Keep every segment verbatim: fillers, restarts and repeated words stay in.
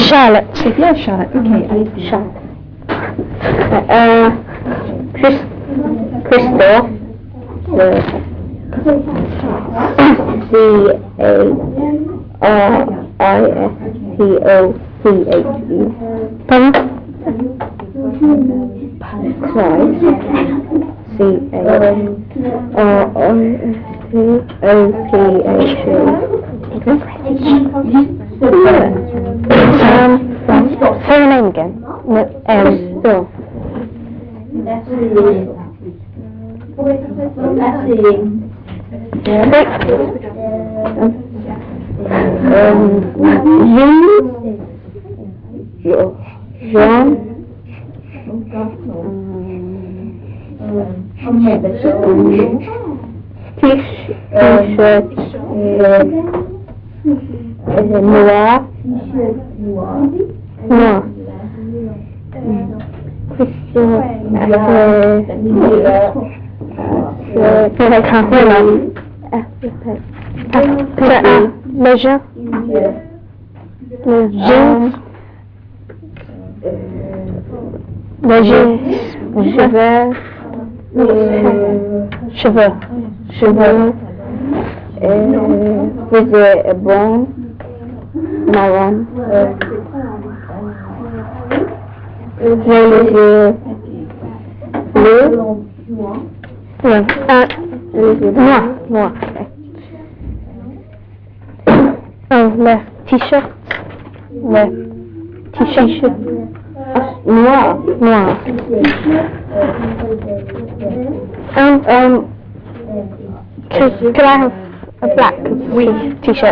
Charlotte. C'est bien, Charlotte. Ok, allez-y. Charlotte. Euh, Chris, Crystal. C A R I S T O C H E. Pardon? Christ. C A R I S T O P H E. Okay. Um, say your name again. No, um, Crystal. Um, Jean, Jean, T-shirt, noir, noir. Christian, I can't remember. Leisure, jeans, leisure, cheveux, cheveux, cheveux, with a brown, marron, bleu, bleu, yeah, uh, noir, noir. Oh, le t-shirt, le t-shirt, noir, noir. Um, um, could, could I have a black t-shirt?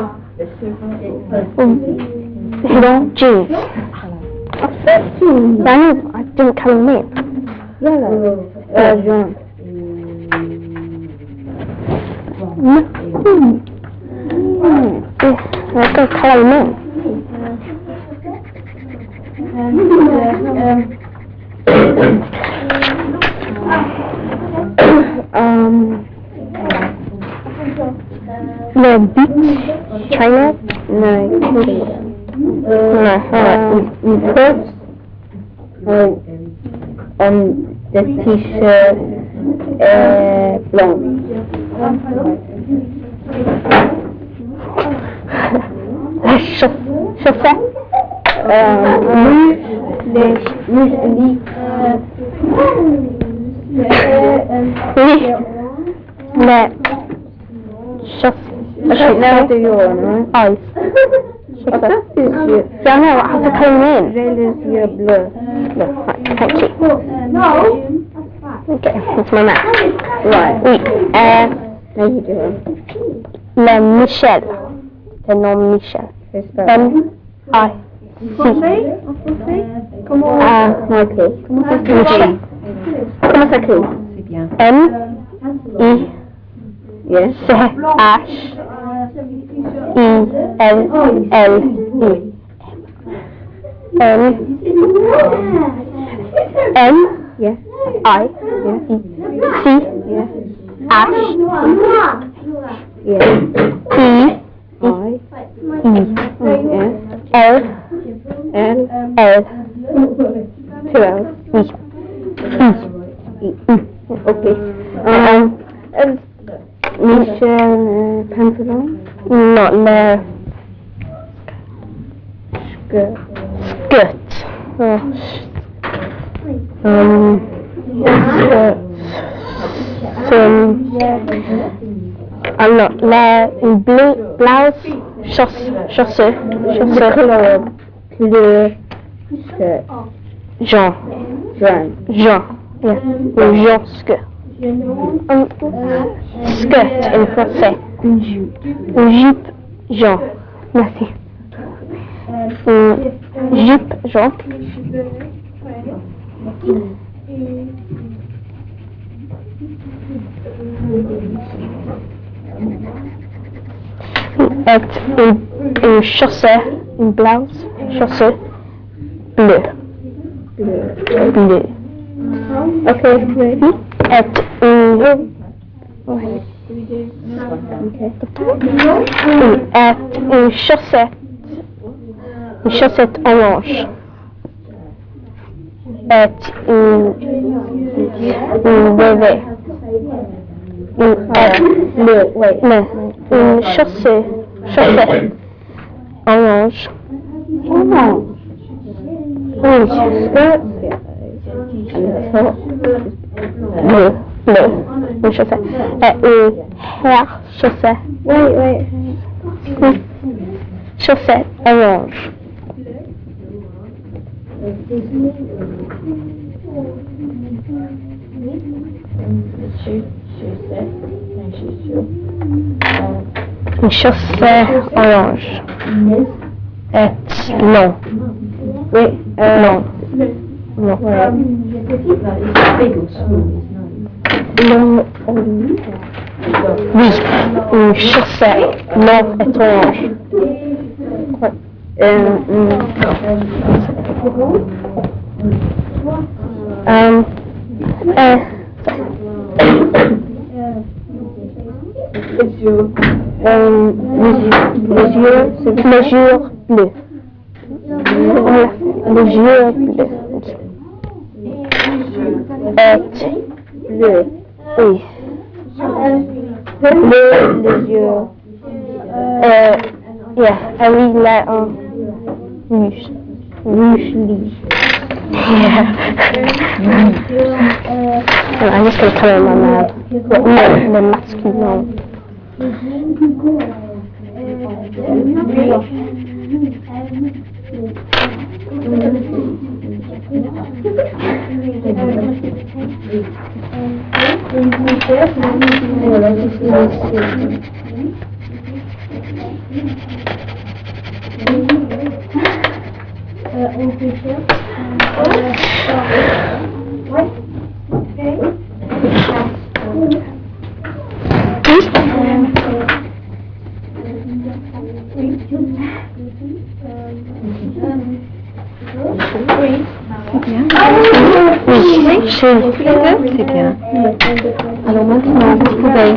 Um, no, jeans. I know, I didn't colour them in. Yellow. Uh, Jean. Mm. Mm. Yeah, let's go colour them in. Um, the beach trainer? No, no, um, first, uh, on the t-shirt, uh, blonde. Chaussette, euh, mousse, les mousse, oui, les chaussettes, now do you want, eyes, chaussettes, yeah, I know, I have to colour in. J'ai les yeux bleus. No, right, thank you. No. Okay, that's my math. Right. Oui, euh, how you doing? Le Michel, le nom Michel. M I C. Comment ah, ok. Comment ça s'écrit? Comment ça s'écrit? C'est bien. M I yes. C H I L L E. M M yes. I yes. C yes. H yes. E I E yes. L L L two L's E E E. Okay. Um, is Michel uh, pantalon? Not le skirt. Skirt. Oh. Um, skirt. Some. I'm not le blue blouse. Chausse, chaussure, chaussure. Couleur bleu skirt. Jean. Jean. Jean. Yeah. Ou Jean skirt. Um, skirt in français. Une jupe. Une jupe Jean. Merci. Une jupe Jean. Et une, une chaussure, une blouse, chaussure bleu. Bleu. Bleu. Ok. Et une. Okay. Et une chaussette Une chaussette orange. Est une, une bébé. Une, euh, le, ouais, non, une chaussette, chaussette orange. Orange. Oui. Bleu, bleu, une chaussette. Et une hair chaussette. Oui, oui. Hmm. Chaussette orange. Une chaussette orange. Et non. Oui, euh, Non. Non. ouais. Non. Oui. Une chaussette non et orange. Euh, um, euh, euh, mesure, mesure bleue. Voilà, mesure bleue. Et bleu. Oui. Bleu, les yeux. Euh, yeah, and we let um, rouge. Rouge. Yeah. And I'm just going to colour my mouth. But no, the masculine. C'est bien. Alors maintenant, vous pouvez